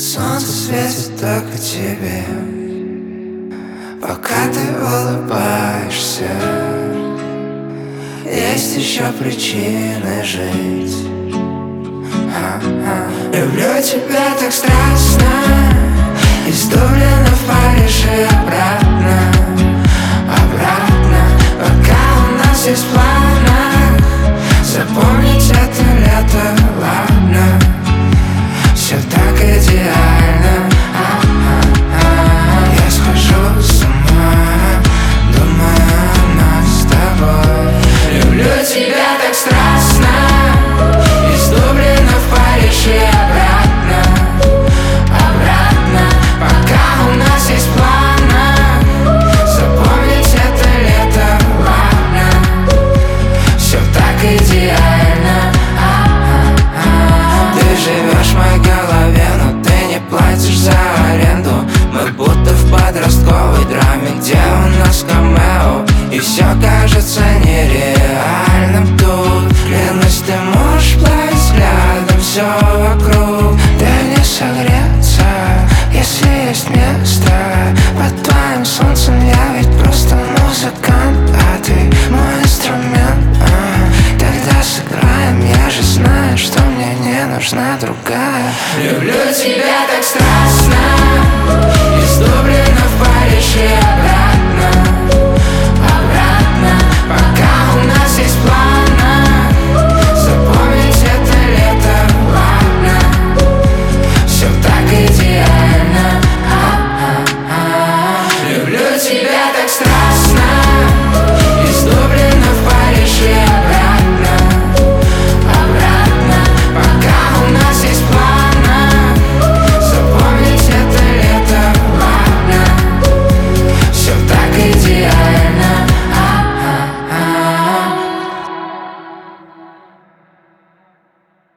Солнце светит только тебе, пока ты улыбаешься. Есть еще причины жить. Люблю тебя так страстно, из Дублина в Париж и обратно, обратно. Пока у нас есть планы, запомнить это лето, ладно. Все так идеально. Я схожу с ума, думаю о нас с тобой. Люблю тебя так страстно, из Дублина в Париж и обратно, обратно. Пока у нас есть планы, запомнить это лето, ладно. Все так идеально. Ты живешь в моей голове, но ты не платишь за аренду. Мы будто в подростковой драме, где у нас камео, и все кажется нереальным тут. Клянусь, ты можешь плавить взглядом все вокруг. Дай мне согреться, если есть место. Под твоим солнцем я ведь просто музыкант, а ты мой инструмент. Тогда сыграем, я же знаю, что мне не нужна другая. Люблю тебя так страстно, из Дублина в Париж и обратно, обратно. Пока у нас есть план,